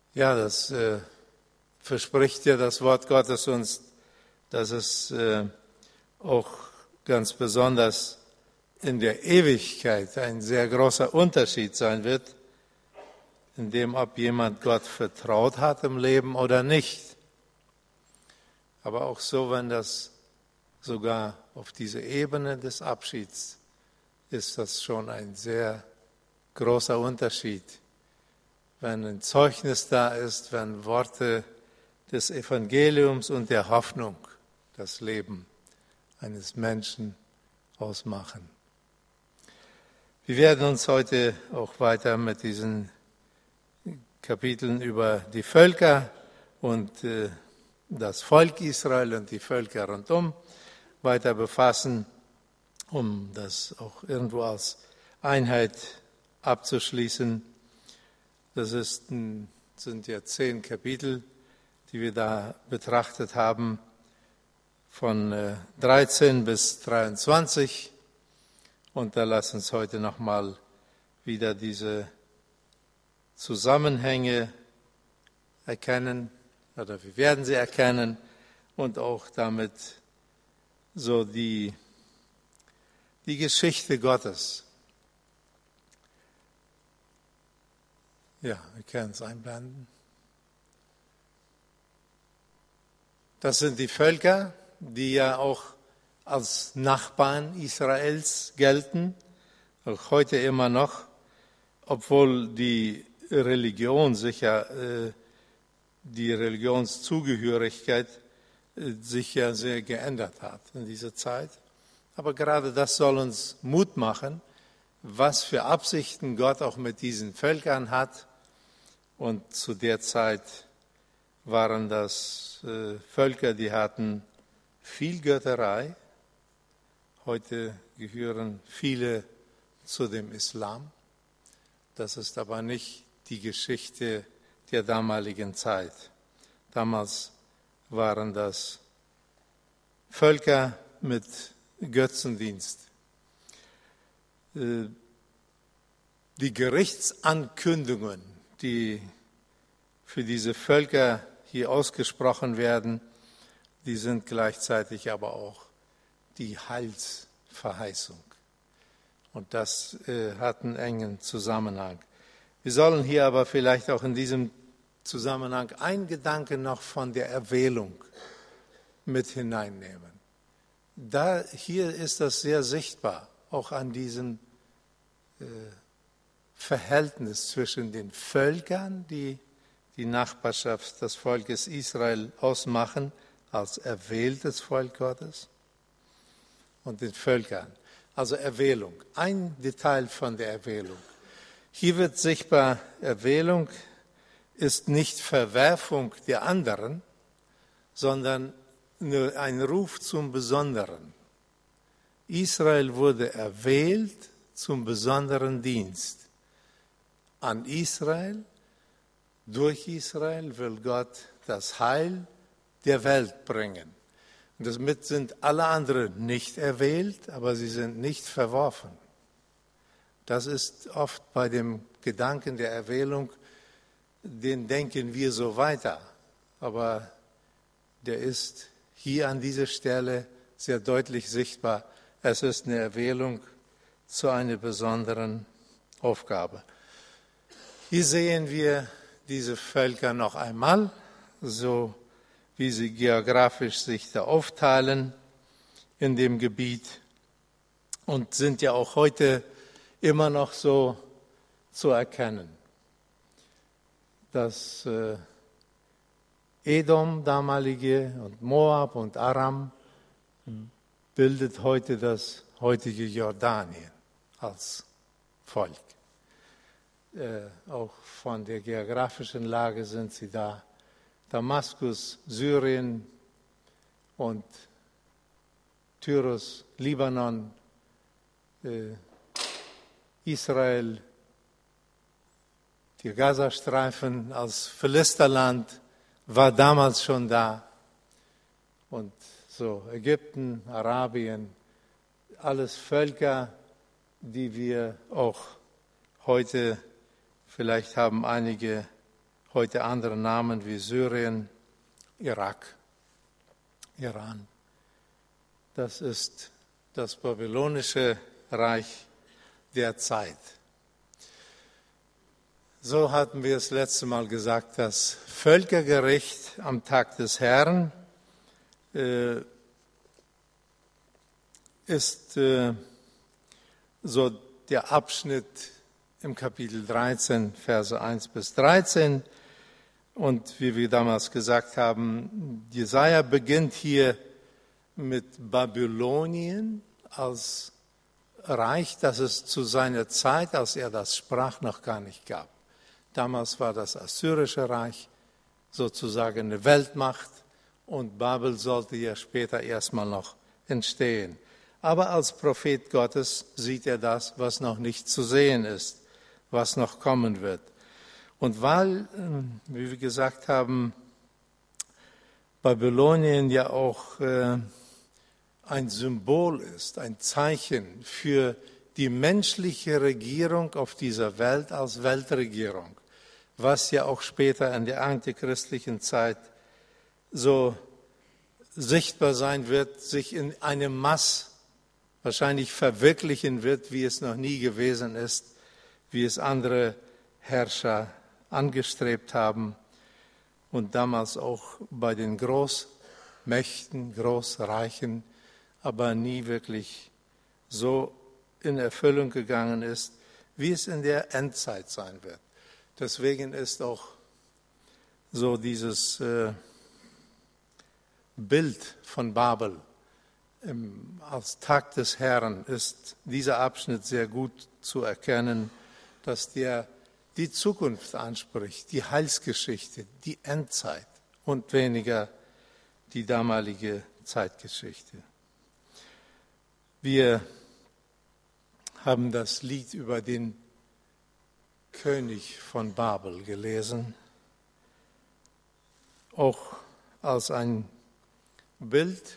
Ja, das verspricht ja das Wort Gottes uns, dass es auch ganz besonders in der Ewigkeit ein sehr großer Unterschied sein wird, in dem, ob jemand Gott vertraut hat im Leben oder nicht. Aber auch so, wenn das sogar auf diese Ebene des Abschieds ist, das schon ein sehr großer Unterschied. Wenn ein Zeugnis da ist, wenn Worte des Evangeliums und der Hoffnung das Leben eines Menschen ausmachen. Wir werden uns heute auch weiter mit diesen Kapiteln über die Völker und das Volk Israel und die Völker rundum weiter befassen, um das auch irgendwo als Einheit abzuschließen. Das sind ja 10 Kapitel, die wir da betrachtet haben, von 13 bis 23. Und da lass uns heute nochmal wieder diese Zusammenhänge erkennen, oder wir werden sie erkennen und auch damit so die Geschichte Gottes. Ja, wir können es einblenden. Das sind die Völker, die ja auch als Nachbarn Israels gelten, auch heute immer noch, obwohl die Religion sicher, die Religionszugehörigkeit sich ja sehr geändert hat in dieser Zeit. Aber gerade das soll uns Mut machen, was für Absichten Gott auch mit diesen Völkern hat. Und zu der Zeit waren das Völker, die hatten viel Götterei. Heute gehören viele zu dem Islam. Das ist aber nicht die Geschichte der damaligen Zeit. Damals waren das Völker mit Götzendienst. Die Gerichtsankündigungen, die für diese Völker hier ausgesprochen werden, die sind gleichzeitig aber auch die Heilsverheißung. Und das hat einen engen Zusammenhang. Wir sollen hier aber vielleicht auch in diesem Zusammenhang einen Gedanken noch von der Erwählung mit hineinnehmen. Hier ist das sehr sichtbar, auch an diesem Verhältnis zwischen den Völkern, die die Nachbarschaft des Volkes Israel ausmachen, als erwähltes Volk Gottes, und den Völkern. Also Erwählung, ein Detail von der Erwählung. Hier wird sichtbar, Erwählung ist nicht Verwerfung der anderen, sondern nur ein Ruf zum Besonderen. Israel wurde erwählt zum besonderen Dienst. An Israel, durch Israel will Gott das Heil der Welt bringen. Und damit sind alle anderen nicht erwählt, aber sie sind nicht verworfen. Das ist oft bei dem Gedanken der Erwählung, den denken wir so weiter. Aber der ist hier an dieser Stelle sehr deutlich sichtbar. Es ist eine Erwählung zu einer besonderen Aufgabe. Hier sehen wir diese Völker noch einmal, so wie sie geografisch sich da aufteilen in dem Gebiet und sind ja auch heute immer noch so zu erkennen. Das Edom, damalige, und Moab und Aram bildet heute das heutige Jordanien als Volk. Auch von der geografischen Lage sind sie da. Damaskus, Syrien und Tyrus, Libanon, Israel, der Gazastreifen als Philisterland war damals schon da. Und so Ägypten, Arabien, alles Völker, die wir auch heute, vielleicht haben einige heute andere Namen wie Syrien, Irak, Iran. Das ist das babylonische Reich der Zeit. So hatten wir es letzte Mal gesagt, das Völkergericht am Tag des Herrn ist so der Abschnitt im Kapitel 13, Verse 1 bis 13. Und wie wir damals gesagt haben, Jesaja beginnt hier mit Babylonien als Reich, das es zu seiner Zeit, als er das sprach, noch gar nicht gab. Damals war das Assyrische Reich sozusagen eine Weltmacht und Babel sollte ja später erstmal noch entstehen. Aber als Prophet Gottes sieht er das, was noch nicht zu sehen ist, was noch kommen wird. Und weil, wie wir gesagt haben, Babylonien ja auch ein Symbol ist, ein Zeichen für die menschliche Regierung auf dieser Welt als Weltregierung, was ja auch später in der antichristlichen Zeit so sichtbar sein wird, sich in einem Maß wahrscheinlich verwirklichen wird, wie es noch nie gewesen ist, wie es andere Herrscher angestrebt haben und damals auch bei den Großmächten, Großreichen, aber nie wirklich so in Erfüllung gegangen ist, wie es in der Endzeit sein wird. Deswegen ist auch so dieses Bild von Babel als Tag des Herrn ist dieser Abschnitt sehr gut zu erkennen, dass der die Zukunft anspricht, die Heilsgeschichte, die Endzeit und weniger die damalige Zeitgeschichte. Wir haben das Lied über den König von Babel gelesen, auch als ein Bild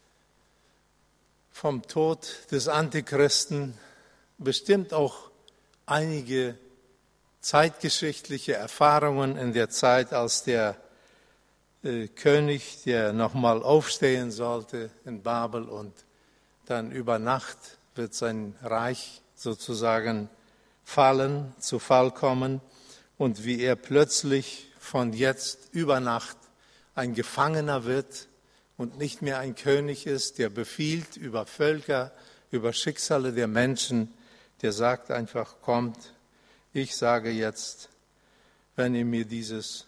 vom Tod des Antichristen, bestimmt auch einige zeitgeschichtliche Erfahrungen in der Zeit, als der König, der nochmal aufstehen sollte in Babel und dann über Nacht wird sein Reich sozusagen fallen, zu Fall kommen und wie er plötzlich von jetzt über Nacht ein Gefangener wird und nicht mehr ein König ist, der befiehlt über Völker, über Schicksale der Menschen, der sagt einfach, kommt, ich sage jetzt, wenn ihr mir dieses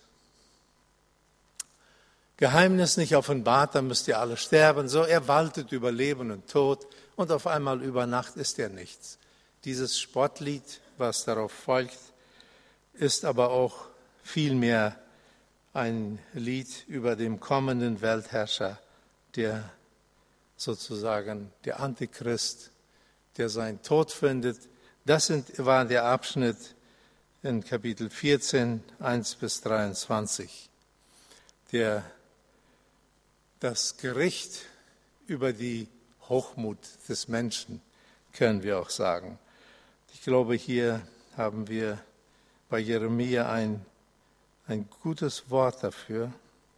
Geheimnis nicht offenbart, dann müsst ihr alle sterben. So, er waltet über Leben und Tod und auf einmal über Nacht ist er nichts. Dieses Spottlied, was darauf folgt, ist aber auch vielmehr ein Lied über den kommenden Weltherrscher, der sozusagen der Antichrist, der seinen Tod findet. Das war der Abschnitt in Kapitel 14, 1 bis 23, der das Gericht über die Hochmut des Menschen, können wir auch sagen. Ich glaube, hier haben wir bei Jeremia ein gutes Wort dafür,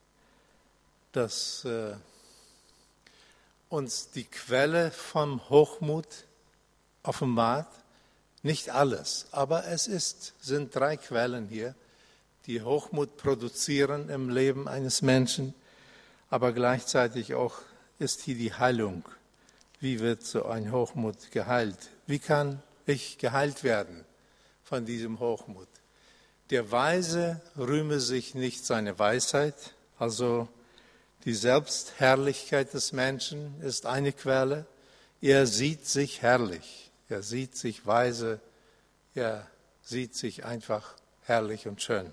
dass uns die Quelle vom Hochmut offenbart. Nicht alles, aber sind 3 Quellen hier, die Hochmut produzieren im Leben eines Menschen, aber gleichzeitig auch ist hier die Heilung. Wie wird so ein Hochmut geheilt? Wie kann ich geheilt werden von diesem Hochmut? Der Weise rühme sich nicht seine Weisheit, also die Selbstherrlichkeit des Menschen ist eine Quelle. Er sieht sich herrlich, er sieht sich weise, er sieht sich einfach herrlich und schön.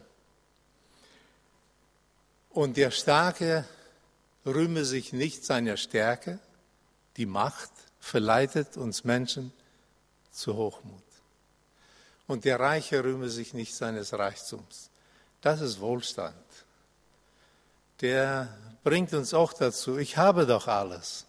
Und der Starke rühme sich nicht seiner Stärke, die Macht verleitet uns Menschen zu Hochmut. Und der Reiche rühme sich nicht seines Reichtums. Das ist Wohlstand. Der bringt uns auch dazu, ich habe doch alles.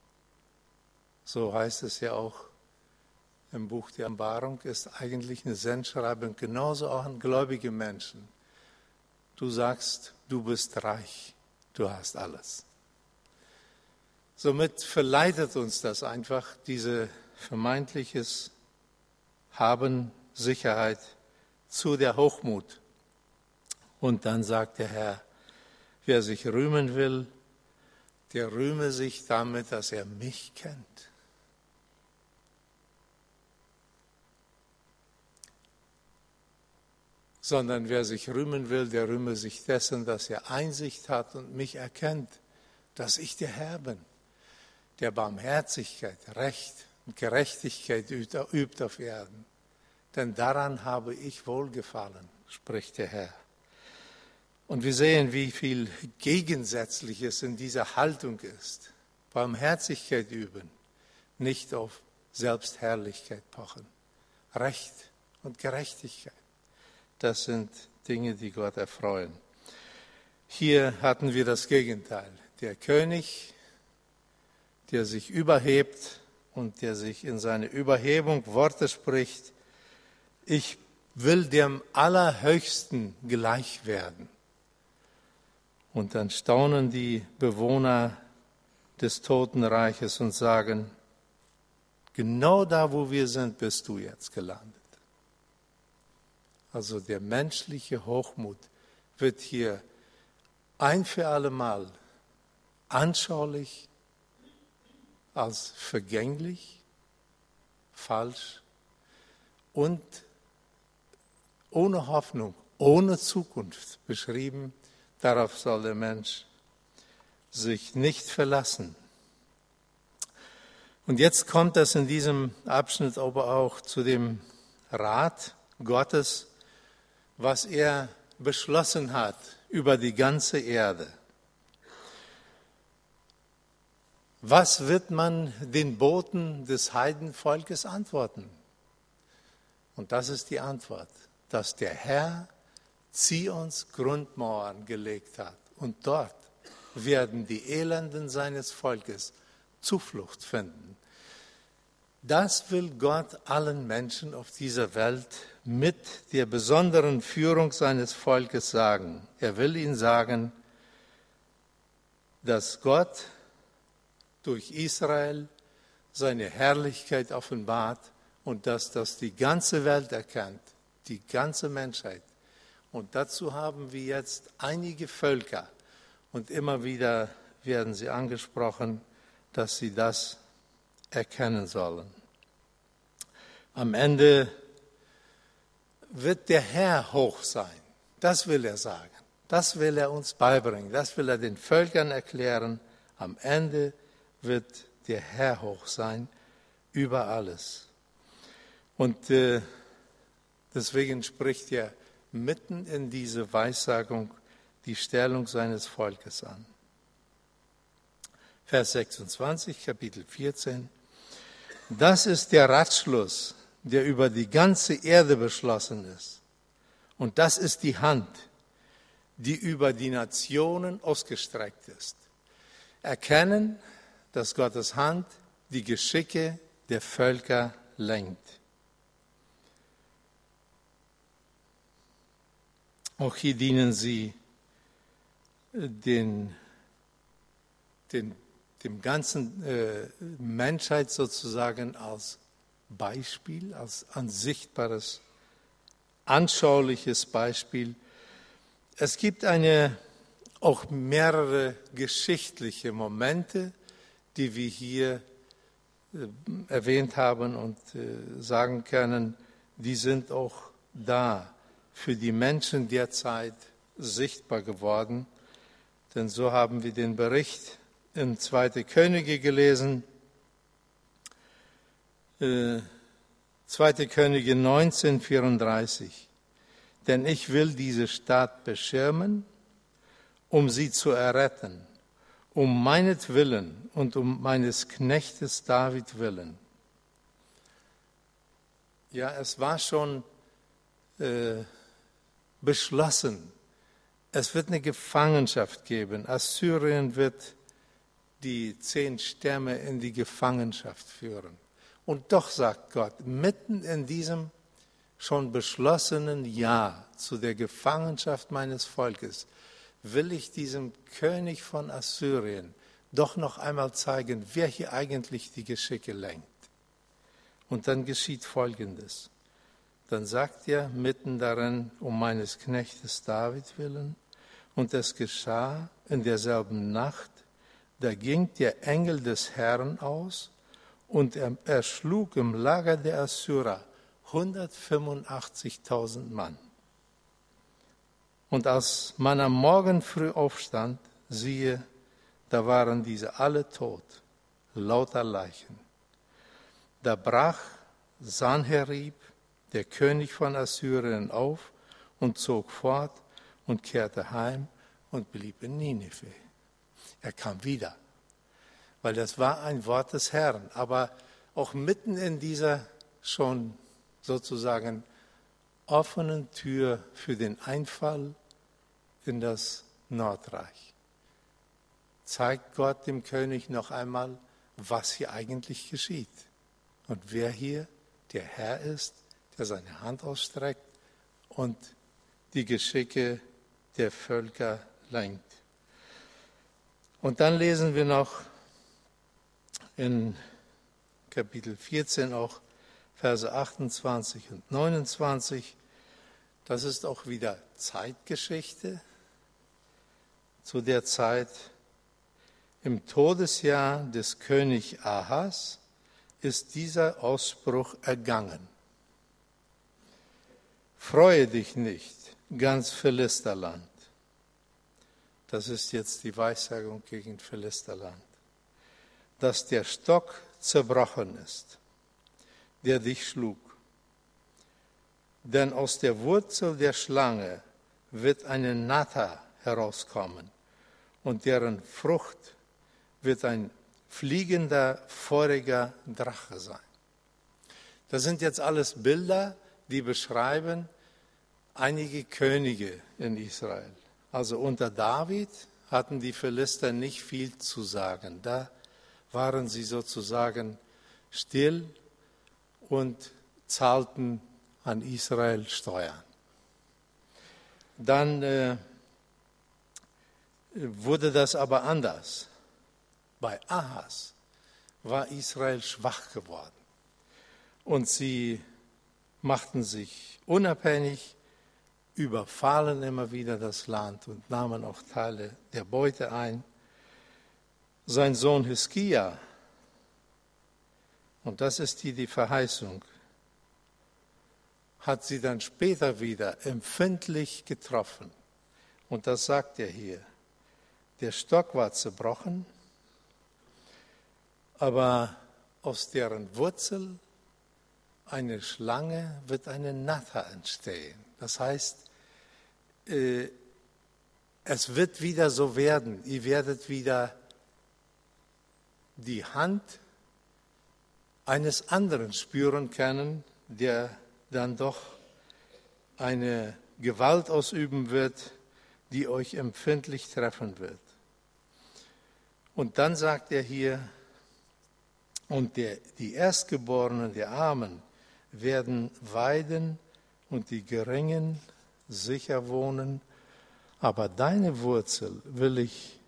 So heißt es ja auch im Buch der Offenbarung, ist eigentlich eine Sendschreibung genauso auch an gläubige Menschen. du sagst, du bist reich, du hast alles. Somit verleitet uns das einfach, diese vermeintliches Haben, Sicherheit zu der Hochmut. Und dann sagt der Herr, wer sich rühmen will, der rühme sich damit, dass er mich kennt. Sondern wer sich rühmen will, der rühme sich dessen, dass er Einsicht hat und mich erkennt, dass ich der Herr bin, der Barmherzigkeit, Recht und Gerechtigkeit übt auf Erden. Denn daran habe ich Wohlgefallen, spricht der Herr. Und wir sehen, wie viel Gegensätzliches in dieser Haltung ist. Barmherzigkeit üben, nicht auf Selbstherrlichkeit pochen. Recht und Gerechtigkeit, das sind Dinge, die Gott erfreuen. Hier hatten wir das Gegenteil. Der König, der sich überhebt und der sich in seine Überhebung Worte spricht, ich will dem Allerhöchsten gleich werden. Und dann staunen die Bewohner des Totenreiches und sagen, genau da, wo wir sind, bist du jetzt gelandet. Also der menschliche Hochmut wird hier ein für alle Mal anschaulich als vergänglich, falsch und ohne Hoffnung, ohne Zukunft beschrieben. Darauf soll der Mensch sich nicht verlassen. Und jetzt kommt es in diesem Abschnitt aber auch zu dem Rat Gottes, was er beschlossen hat über die ganze Erde. Was wird man den Boten des Heidenvolkes antworten? Und das ist die Antwort, dass der Herr Zions Grundmauern gelegt hat. Und dort werden die Elenden seines Volkes Zuflucht finden. Das will Gott allen Menschen auf dieser Welt mit der besonderen Führung seines Volkes sagen. Er will ihnen sagen, dass Gott durch Israel seine Herrlichkeit offenbart und dass das die ganze Welt erkennt, die ganze Menschheit. Und dazu haben wir jetzt einige Völker und immer wieder werden sie angesprochen, dass sie das erkennen sollen. Am Ende wird der Herr hoch sein. Das will er sagen. Das will er uns beibringen. Das will er den Völkern erklären. Am Ende wird der Herr hoch sein über alles. Und deswegen spricht er mitten in diese Weissagung die Stellung seines Volkes an. Vers 26, Kapitel 14. Das ist der Ratschluss, der über die ganze Erde beschlossen ist. Und das ist die Hand, die über die Nationen ausgestreckt ist. Erkennen, dass Gottes Hand die Geschicke der Völker lenkt. Auch hier dienen sie dem ganzen Menschheit sozusagen als Beispiel, als ein sichtbares, anschauliches Beispiel. Es gibt auch mehrere geschichtliche Momente, die wir hier erwähnt haben und sagen können, die sind auch da für die Menschen der Zeit sichtbar geworden. Denn so haben wir den Bericht in 2. Könige gelesen, 2. Könige 19,34. Denn ich will diese Stadt beschirmen, um sie zu erretten, um meinetwillen und um meines Knechtes David willen. Ja, es war schon beschlossen, es wird eine Gefangenschaft geben. Assyrien wird die 10 Stämme in die Gefangenschaft führen. Und doch sagt Gott, mitten in diesem schon beschlossenen Ja zu der Gefangenschaft meines Volkes will ich diesem König von Assyrien doch noch einmal zeigen, wer hier eigentlich die Geschicke lenkt. Und dann geschieht Folgendes. Dann sagt er mitten darin, um meines Knechtes David willen, und es geschah in derselben Nacht, da ging der Engel des Herrn aus und er erschlug im Lager der Assyrer 185.000 Mann. Und als man am Morgen früh aufstand, siehe, da waren diese alle tot, lauter Leichen. Da brach Sanherib, der König von Assyrien, auf und zog fort und kehrte heim und blieb in Ninive. Er kam wieder, weil das war ein Wort des Herrn. Aber auch mitten in dieser schon sozusagen offenen Tür für den Einfall in das Nordreich zeigt Gott dem König noch einmal, was hier eigentlich geschieht und wer hier der Herr ist, der seine Hand ausstreckt und die Geschicke der Völker lenkt. Und dann lesen wir noch in Kapitel 14 auch Verse 28 und 29. Das ist auch wieder Zeitgeschichte. Zu der Zeit im Todesjahr des König Ahas ist dieser Ausspruch ergangen. Freue dich nicht, ganz Philisterland. Das ist jetzt die Weissagung gegen Philisterland. Dass der Stock zerbrochen ist, der dich schlug. Denn aus der Wurzel der Schlange wird eine Natter herauskommen und deren Frucht wird ein fliegender, feuriger Drache sein. Das sind jetzt alles Bilder, die beschreiben einige Könige in Israel. Also unter David hatten die Philister nicht viel zu sagen. Da waren sie sozusagen still und zahlten an Israel Steuern. Dann wurde das aber anders. Bei Ahas war Israel schwach geworden und sie machten sich unabhängig, überfallen immer wieder das Land und nahmen auch Teile der Beute ein. Sein Sohn Hiskia, und das ist die Verheißung, hat sie dann später wieder empfindlich getroffen. Und das sagt er hier. Der Stock war zerbrochen, aber aus deren Wurzel eine Schlange wird eine Natter entstehen. Das heißt, es wird wieder so werden. Ihr werdet wieder die Hand eines anderen spüren können, der dann doch eine Gewalt ausüben wird, die euch empfindlich treffen wird. Und dann sagt er hier, und die Erstgeborenen der Armen werden weiden und die Geringen sicher wohnen, aber deine Wurzel will ich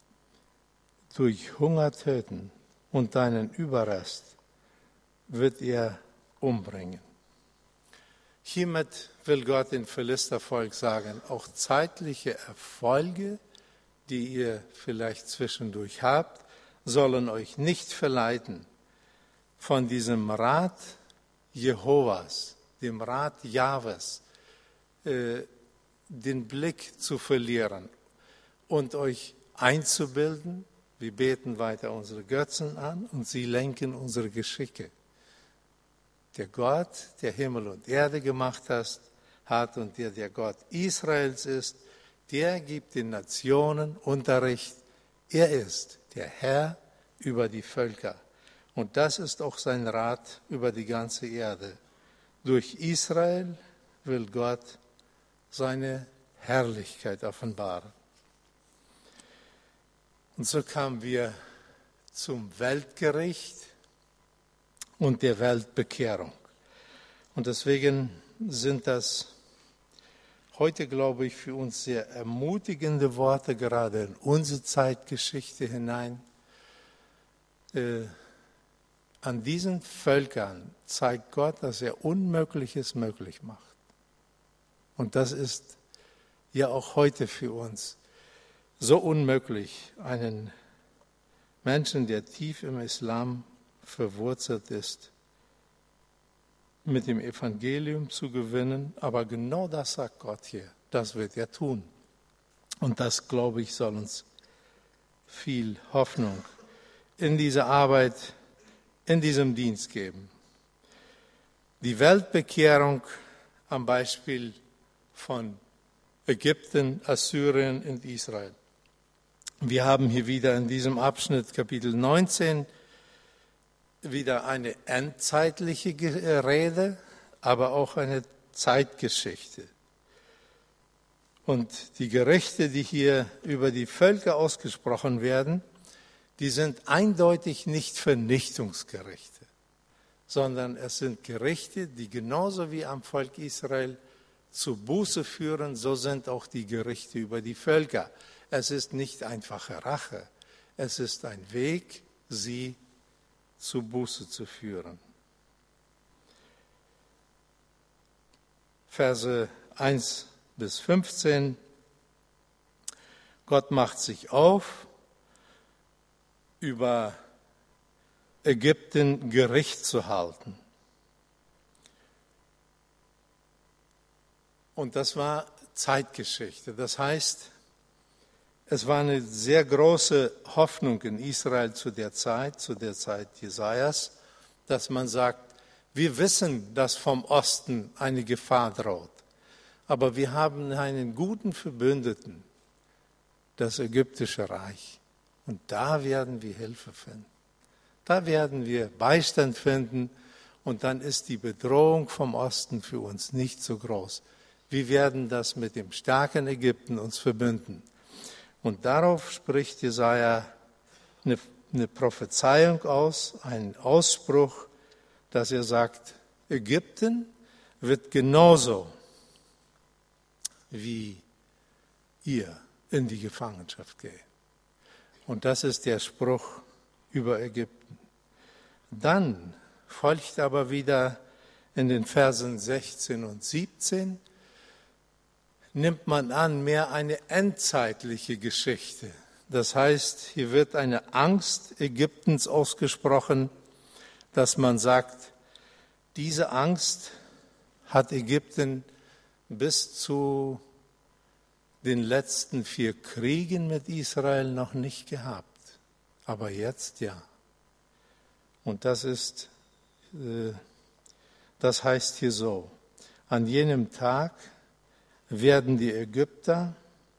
durch Hunger töten und deinen Überrest wird er umbringen. Hiermit will Gott dem Philistervolk sagen, auch zeitliche Erfolge, die ihr vielleicht zwischendurch habt, sollen euch nicht verleiten, von diesem Rat Jehovas, dem Rat Jahwes, den Blick zu verlieren und euch einzubilden, wir beten weiter unsere Götzen an und sie lenken unsere Geschicke. Der Gott, der Himmel und Erde gemacht hat und der Gott Israels ist, der gibt den Nationen Unterricht. Er ist der Herr über die Völker. Und das ist auch sein Rat über die ganze Erde. Durch Israel will Gott seine Herrlichkeit offenbaren. Und so kamen wir zum Weltgericht und der Weltbekehrung. Und deswegen sind das heute, glaube ich, für uns sehr ermutigende Worte, gerade in unsere Zeitgeschichte hinein. An diesen Völkern zeigt Gott, dass er Unmögliches möglich macht. Und das ist ja auch heute für uns so unmöglich, einen Menschen, der tief im Islam verwurzelt ist, mit dem Evangelium zu gewinnen. Aber genau das sagt Gott hier, das wird er tun. Und das, glaube ich, soll uns viel Hoffnung in diese Arbeit, in diesem Dienst geben. Die Weltbekehrung am Beispiel von Ägypten, Assyrien und Israel. Wir haben hier wieder in diesem Abschnitt, Kapitel 19, wieder eine endzeitliche Rede, aber auch eine Zeitgeschichte. Und die Gerichte, die hier über die Völker ausgesprochen werden, die sind eindeutig nicht Vernichtungsgerichte, sondern es sind Gerichte, die genauso wie am Volk Israel zu Buße führen, so sind auch die Gerichte über die Völker. Es ist nicht einfache Rache, es ist ein Weg, sie zu Buße zu führen. Verse 1 bis 15. Gott macht sich auf, über Ägypten Gericht zu halten. Und das war Zeitgeschichte. Das heißt, es war eine sehr große Hoffnung in Israel zu der Zeit Jesajas, dass man sagt, wir wissen, dass vom Osten eine Gefahr droht, aber wir haben einen guten Verbündeten, das ägyptische Reich. Und da werden wir Hilfe finden. Da werden wir Beistand finden und dann ist die Bedrohung vom Osten für uns nicht so groß. Wir werden das mit dem starken Ägypten uns verbünden. Und darauf spricht Jesaja eine Prophezeiung aus, einen Ausspruch, dass er sagt, Ägypten wird genauso wie ihr in die Gefangenschaft gehen. Und das ist der Spruch über Ägypten. Dann folgt aber wieder in den Versen 16 und 17, nimmt man an, mehr eine endzeitliche Geschichte. Das heißt, hier wird eine Angst Ägyptens ausgesprochen, dass man sagt, diese Angst hat Ägypten bis zu den letzten 4 Kriegen mit Israel noch nicht gehabt. Aber jetzt ja. Und das heißt hier so, an jenem Tag werden die Ägypter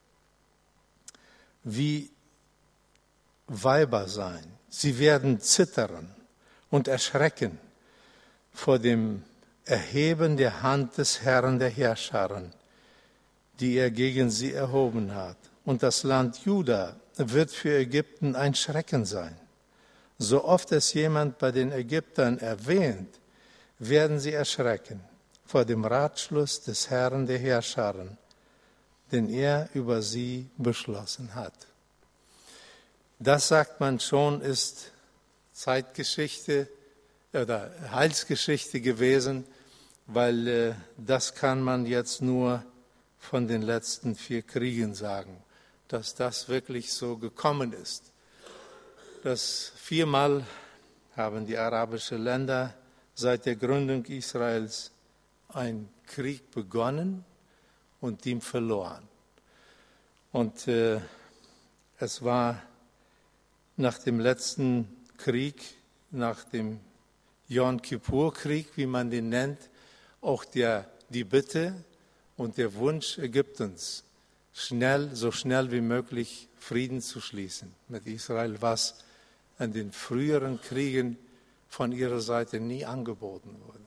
wie Weiber sein. Sie werden zittern und erschrecken vor dem Erheben der Hand des Herrn der Herrscher, die er gegen sie erhoben hat. Und das Land Juda wird für Ägypten ein Schrecken sein. So oft es jemand bei den Ägyptern erwähnt, werden sie erschrecken vor dem Ratschluss des Herrn der Herrscher, den er über sie beschlossen hat. Das, sagt man schon, ist Zeitgeschichte oder Heilsgeschichte gewesen, weil das kann man jetzt nur von den letzten 4 Kriegen sagen, dass das wirklich so gekommen ist. Das 4-mal haben die arabischen Länder seit der Gründung Israels einen Krieg begonnen und ihn verloren. Und es war nach dem letzten Krieg, nach dem Yom Kippur-Krieg, wie man den nennt, auch die Bitte und der Wunsch Ägyptens, so schnell wie möglich Frieden zu schließen mit Israel, was in den früheren Kriegen von ihrer Seite nie angeboten wurde.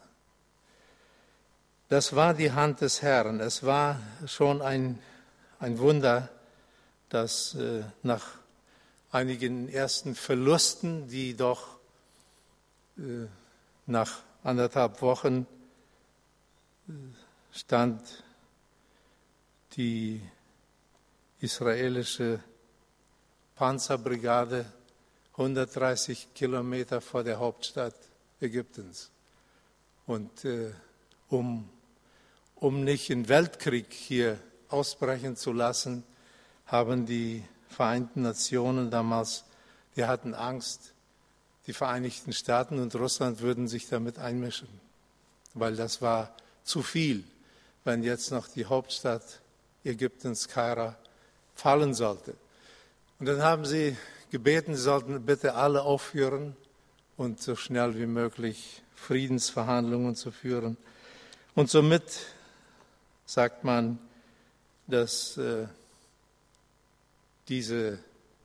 Das war die Hand des Herrn. Es war schon ein Wunder, dass nach einigen ersten Verlusten, die doch nach 1,5 Wochen stand die israelische Panzerbrigade 130 Kilometer vor der Hauptstadt Ägyptens. Und um nicht einen Weltkrieg hier ausbrechen zu lassen, haben die Vereinten Nationen damals, die hatten Angst, die Vereinigten Staaten und Russland würden sich damit einmischen, weil das war zu viel, wenn jetzt noch die Hauptstadt Ägyptens, Kaira, fallen sollte. Und dann haben sie gebeten, sie sollten bitte alle aufhören und so schnell wie möglich Friedensverhandlungen zu führen. Und somit sagt man, dass diese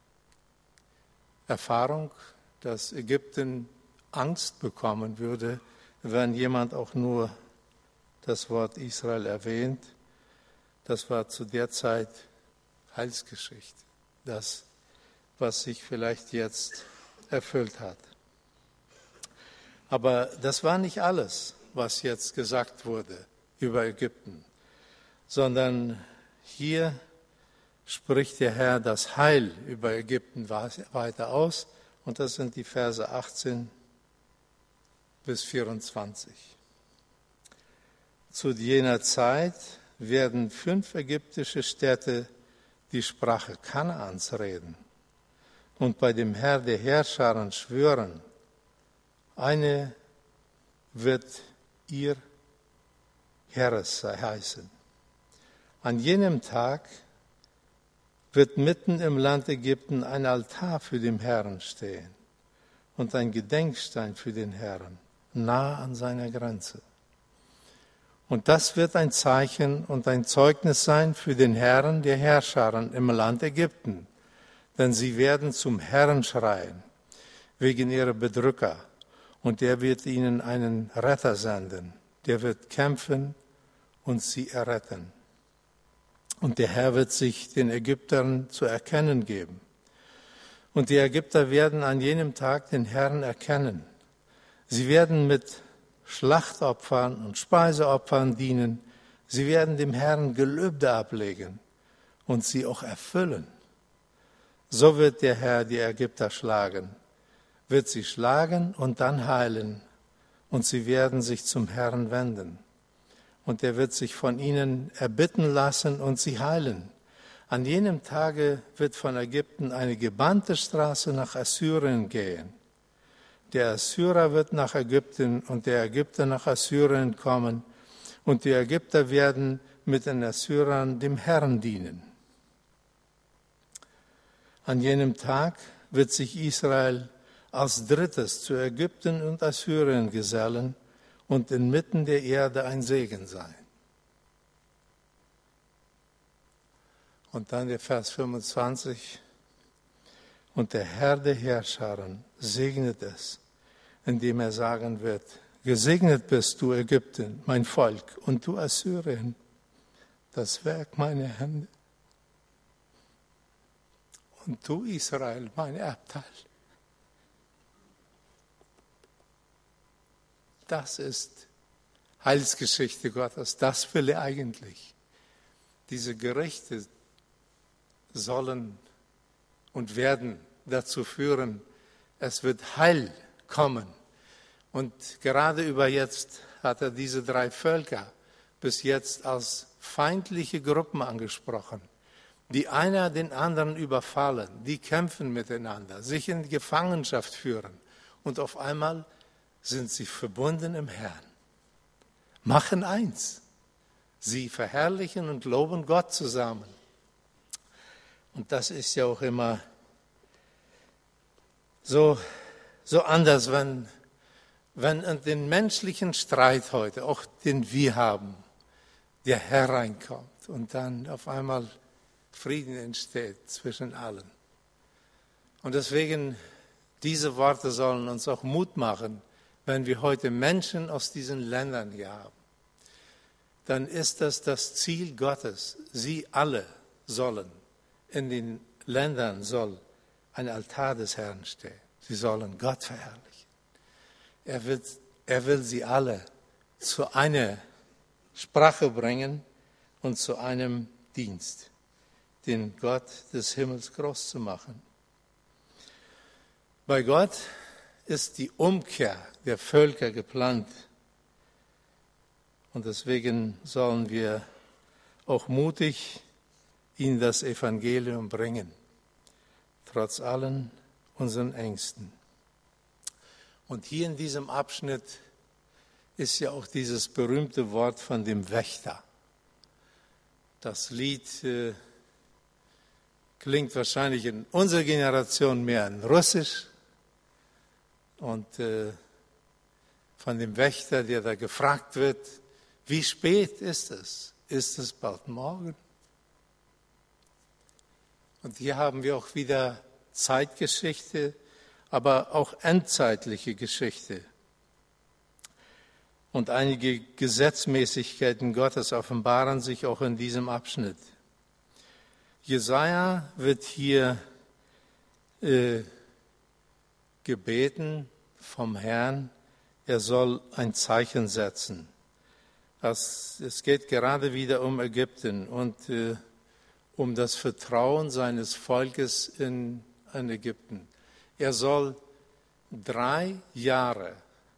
Erfahrung, dass Ägypten Angst bekommen würde, wenn jemand auch nur das Wort Israel erwähnt, das war zu der Zeit Heilsgeschichte, das, was sich vielleicht jetzt erfüllt hat. Aber das war nicht alles, was jetzt gesagt wurde über Ägypten, sondern hier spricht der Herr das Heil über Ägypten weiter aus, und das sind die Verse 18 bis 24. Zu jener Zeit werden 5 ägyptische Städte die Sprache Kanaans reden und bei dem Herr der Herrscharen schwören, eine wird ihr Heres heißen. An jenem Tag wird mitten im Land Ägypten ein Altar für den Herrn stehen und ein Gedenkstein für den Herrn, nah an seiner Grenze. Und das wird ein Zeichen und ein Zeugnis sein für den Herrn der Herrscharen im Land Ägypten, denn sie werden zum Herrn schreien wegen ihrer Bedrücker, und er wird ihnen einen Retter senden, der wird kämpfen und sie erretten. Und der Herr wird sich den Ägyptern zu erkennen geben. Und die Ägypter werden an jenem Tag den Herrn erkennen. Sie werden mit Schlachtopfern und Speiseopfern dienen. Sie werden dem Herrn Gelübde ablegen und sie auch erfüllen. So wird der Herr die Ägypter schlagen, wird sie schlagen und dann heilen, und sie werden sich zum Herrn wenden. Und er wird sich von ihnen erbitten lassen und sie heilen. An jenem Tage wird von Ägypten eine gebannte Straße nach Assyrien gehen. Der Assyrer wird nach Ägypten und der Ägypter nach Assyrien kommen, und die Ägypter werden mit den Assyrern dem Herrn dienen. An jenem Tag wird sich Israel als Drittes zu Ägypten und Assyrien gesellen und inmitten der Erde ein Segen sein. Und dann der Vers 25. Und der Herr der Herrscharen segnet es, indem er sagen wird, gesegnet bist du Ägypten, mein Volk, und du Assyrien, das Werk meiner Hände. Und du Israel, mein Erbteil. Das ist Heilsgeschichte Gottes, das will er eigentlich. Diese Gerichte sollen und werden dazu führen, es wird Heil kommen. Und gerade über jetzt hat er diese 3 Völker bis jetzt als feindliche Gruppen angesprochen, die einer den anderen überfallen, die kämpfen miteinander, sich in Gefangenschaft führen. Und auf einmal sind sie verbunden im Herrn, machen eins. Sie verherrlichen und loben Gott zusammen. Und das ist ja auch immer so anders, wenn in den menschlichen Streit heute, auch den wir haben, der Herr reinkommt und dann auf einmal Frieden entsteht zwischen allen. Und deswegen, diese Worte sollen uns auch Mut machen, wenn wir heute Menschen aus diesen Ländern hier haben. Dann ist das Ziel Gottes. Sie alle sollen, in den Ländern soll ein Altar des Herrn stehen. Sie sollen Gott verherrlichen. Er will sie alle zu einer Sprache bringen und zu einem Dienst, den Gott des Himmels groß zu machen. Bei Gott ist die Umkehr der Völker geplant. Und deswegen sollen wir auch mutig ihnen das Evangelium bringen, trotz allen unseren Ängsten. Und hier in diesem Abschnitt ist ja auch dieses berühmte Wort von dem Wächter. Das Lied klingt wahrscheinlich in unserer Generation mehr in Russisch. Und von dem Wächter, der da gefragt wird, wie spät ist es? Ist es bald morgen? Und hier haben wir auch wieder Zeitgeschichte, aber auch endzeitliche Geschichte. Und einige Gesetzmäßigkeiten Gottes offenbaren sich auch in diesem Abschnitt. Jesaja wird hier gebeten vom Herrn, er soll ein Zeichen setzen. Es geht gerade wieder um Ägypten und um das Vertrauen seines Volkes in Ägypten. Er soll 3 Jahre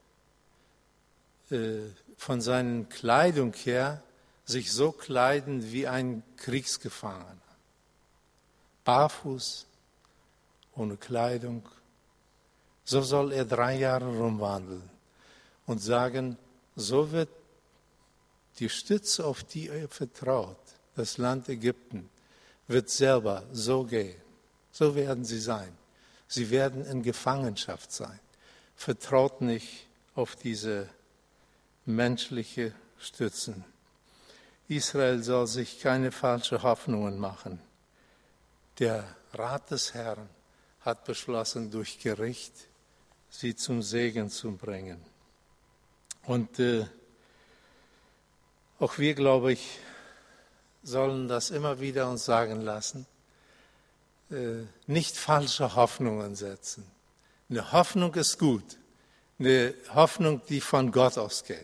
von seiner Kleidung her sich so kleiden wie ein Kriegsgefangener. Barfuß, ohne Kleidung. So soll er 3 Jahre rumwandeln und sagen, so wird die Stütze, auf die er vertraut, das Land Ägypten, wird selber so gehen. So werden sie sein. Sie werden in Gefangenschaft sein. Vertraut nicht auf diese menschliche Stützen. Israel soll sich keine falschen Hoffnungen machen. Der Rat des Herrn hat beschlossen, durch Gericht sie zum Segen zu bringen. Und auch wir, glaube ich, sollen das immer wieder uns sagen lassen, nicht falsche Hoffnungen setzen. Eine Hoffnung ist gut, eine Hoffnung, die von Gott ausgeht,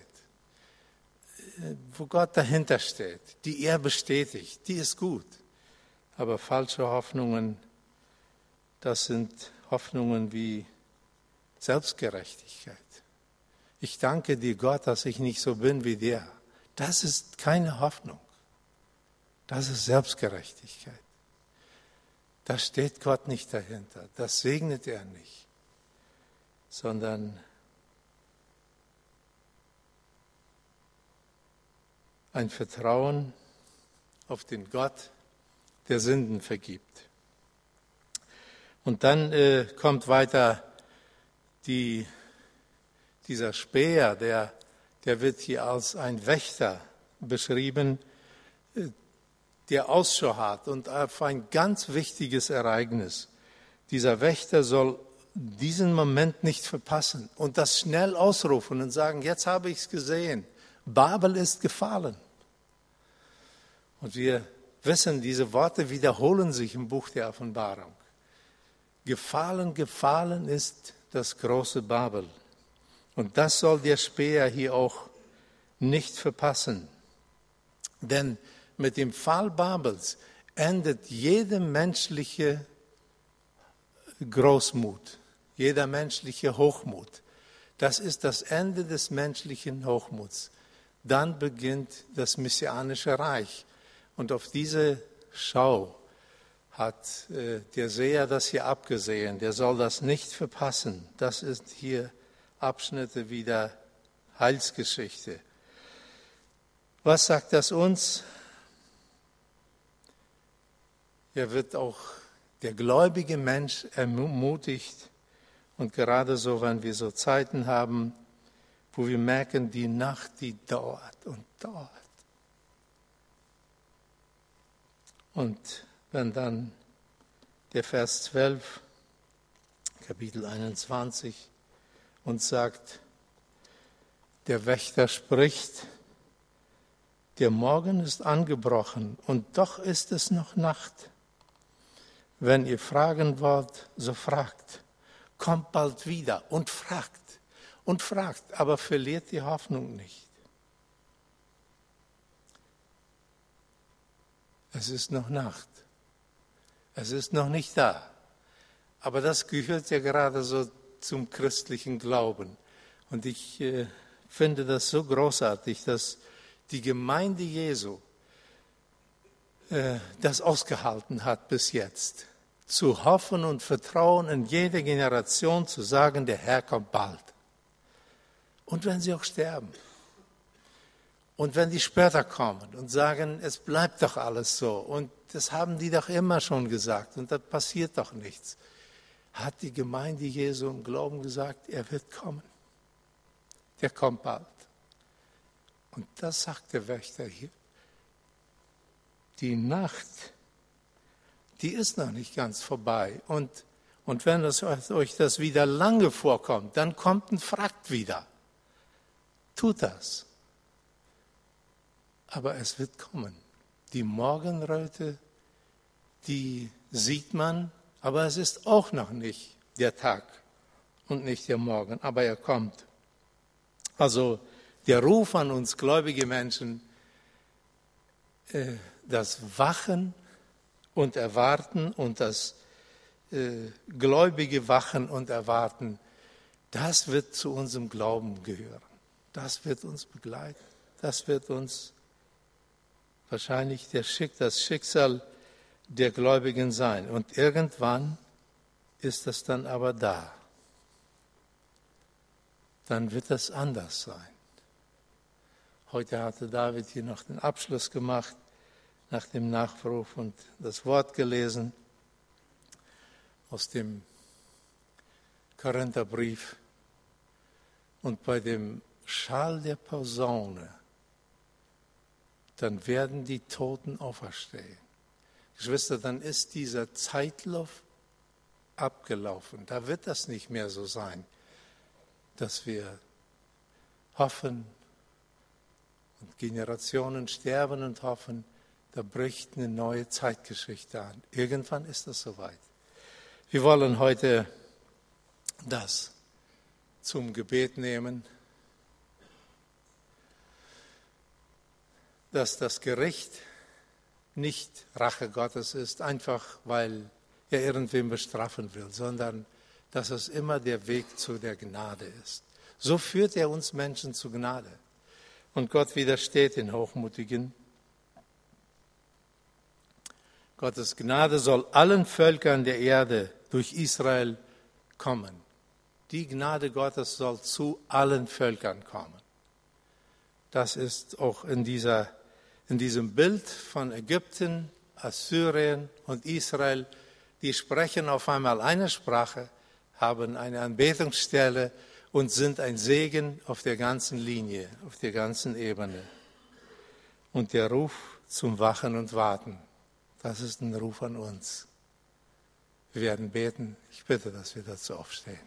wo Gott dahinter steht, die er bestätigt, die ist gut. Aber falsche Hoffnungen, das sind Hoffnungen wie Selbstgerechtigkeit. Ich danke dir, Gott, dass ich nicht so bin wie der. Das ist keine Hoffnung. Das ist Selbstgerechtigkeit. Da steht Gott nicht dahinter. Das segnet er nicht. Sondern ein Vertrauen auf den Gott, der Sünden vergibt. Und dann kommt weiter dieser Späher, der wird hier als ein Wächter beschrieben, der Ausschau hat und auf ein ganz wichtiges Ereignis. Dieser Wächter soll diesen Moment nicht verpassen und das schnell ausrufen und sagen, jetzt habe ich es gesehen, Babel ist gefallen. Und wir wissen, diese Worte wiederholen sich im Buch der Offenbarung. Gefallen, gefallen ist das große Babel. Und das soll der Späher hier auch nicht verpassen. Denn mit dem Fall Babels endet jede menschliche Großmut, jeder menschliche Hochmut. Das ist das Ende des menschlichen Hochmuts. Dann beginnt das messianische Reich. Und auf diese Schau hat der Seher das hier abgesehen. Der soll das nicht verpassen. Das ist hier Abschnitte wieder Heilsgeschichte. Was sagt das uns? Er wird auch der gläubige Mensch ermutigt. Und gerade so, wenn wir so Zeiten haben, wo wir merken, die Nacht, die dauert und dauert. Und wenn dann der Vers 12, Kapitel 21, uns sagt, der Wächter spricht, der Morgen ist angebrochen und doch ist es noch Nacht. Wenn ihr fragen wollt, so fragt. Kommt bald wieder und fragt, aber verliert die Hoffnung nicht. Es ist noch Nacht. Es ist noch nicht da. Aber das gehört ja gerade so zum christlichen Glauben. Und ich finde das so großartig, dass die Gemeinde Jesu das ausgehalten hat bis jetzt. Zu hoffen und vertrauen in jede Generation, zu sagen, der Herr kommt bald. Und wenn sie auch sterben. Und wenn die später kommen und sagen, es bleibt doch alles so. Und das haben die doch immer schon gesagt. Und da passiert doch nichts. Hat die Gemeinde Jesu im Glauben gesagt, er wird kommen. Der kommt bald. Und das sagt der Wächter hier. Die Nacht, die ist noch nicht ganz vorbei. Und wenn euch das wieder lange vorkommt, dann kommt und fragt wieder. Tut das. Aber es wird kommen. Die Morgenröte, die sieht man, aber es ist auch noch nicht der Tag und nicht der Morgen, aber er kommt. Also der Ruf an uns gläubige Menschen, das Wachen und Erwarten und das gläubige Wachen und Erwarten, das wird zu unserem Glauben gehören. Das wird uns begleiten. Das wird uns wahrscheinlich das Schicksal der Gläubigen sein. Und irgendwann ist das dann aber da. Dann wird das anders sein. Heute hatte David hier noch den Abschluss gemacht, nach dem Nachruf und das Wort gelesen aus dem Korintherbrief. Und bei dem Schall der Posaune, dann werden die Toten auferstehen. Geschwister, dann ist dieser Zeitlauf abgelaufen. Da wird das nicht mehr so sein, dass wir hoffen und Generationen sterben und hoffen, da bricht eine neue Zeitgeschichte an. Irgendwann ist das soweit. Wir wollen heute das zum Gebet nehmen, dass das Gericht nicht Rache Gottes ist, einfach weil er irgendwen bestrafen will, sondern dass es immer der Weg zu der Gnade ist. So führt er uns Menschen zu Gnade. Und Gott widersteht den Hochmutigen. Gottes Gnade soll allen Völkern der Erde durch Israel kommen. Die Gnade Gottes soll zu allen Völkern kommen. Das ist auch in diesem Bild von Ägypten, Assyrien und Israel. Die sprechen auf einmal eine Sprache, haben eine Anbetungsstelle und sind ein Segen auf der ganzen Linie, auf der ganzen Ebene. Und der Ruf zum Wachen und Warten, das ist ein Ruf an uns. Wir werden beten. Ich bitte, dass wir dazu aufstehen.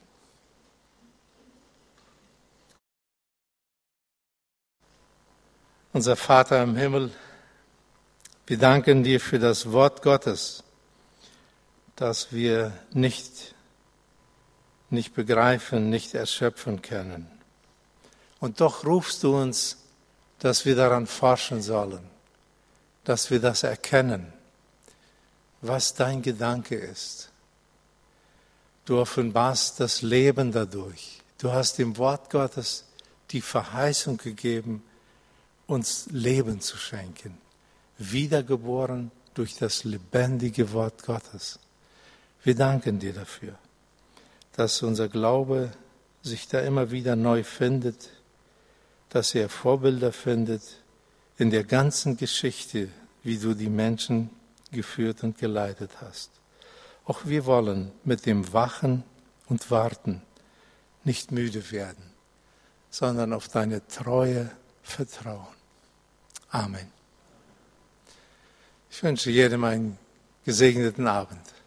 Unser Vater im Himmel, wir danken dir für das Wort Gottes, das wir nicht begreifen, nicht erschöpfen können. Und doch rufst du uns, dass wir daran forschen sollen, dass wir das erkennen, was dein Gedanke ist. Du offenbarst das Leben dadurch. Du hast dem Wort Gottes die Verheißung gegeben, uns Leben zu schenken, wiedergeboren durch das lebendige Wort Gottes. Wir danken dir dafür, dass unser Glaube sich da immer wieder neu findet, dass er Vorbilder findet in der ganzen Geschichte, wie du die Menschen geführt und geleitet hast. Auch wir wollen mit dem Wachen und Warten nicht müde werden, sondern auf deine Treue vertrauen. Amen. Ich wünsche jedem einen gesegneten Abend.